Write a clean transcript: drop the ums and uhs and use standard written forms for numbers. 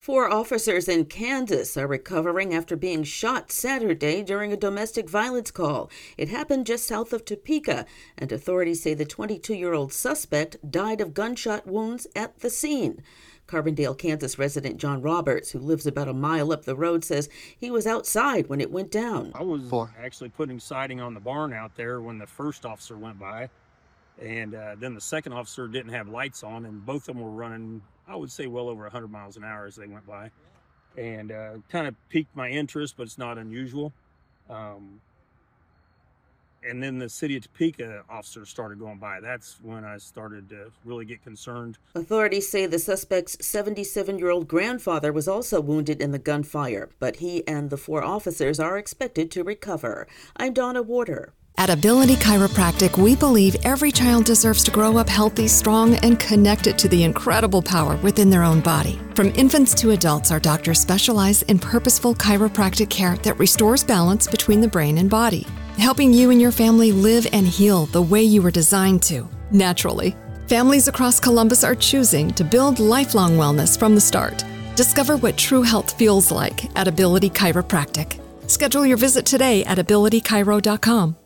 4 officers in Kansas are recovering after being shot Saturday during a domestic violence call. It happened just south of Topeka, and authorities say the 22-year-old suspect died of gunshot wounds at the scene. Carbondale, Kansas resident John Roberts, who lives about a mile up the road, says he was outside when it went down. I was actually putting siding on the barn out there when the first officer went by, and then the second officer didn't have lights on, and both of them were running, I would say, well over 100 miles an hour as they went by, and kind of piqued my interest, but it's not unusual. And then the city of Topeka officers started going by. That's when I started to really get concerned. Authorities say the suspect's 77-year-old grandfather was also wounded in the gunfire, but he and the 4 officers are expected to recover. I'm Donna Warder. At Ability Chiropractic, we believe every child deserves to grow up healthy, strong, and connected to the incredible power within their own body. From infants to adults, our doctors specialize in purposeful chiropractic care that restores balance between the brain and body, helping you and your family live and heal the way you were designed to, naturally. Families across Columbus are choosing to build lifelong wellness from the start. Discover what true health feels like at Ability Chiropractic. Schedule your visit today at abilitychiro.com.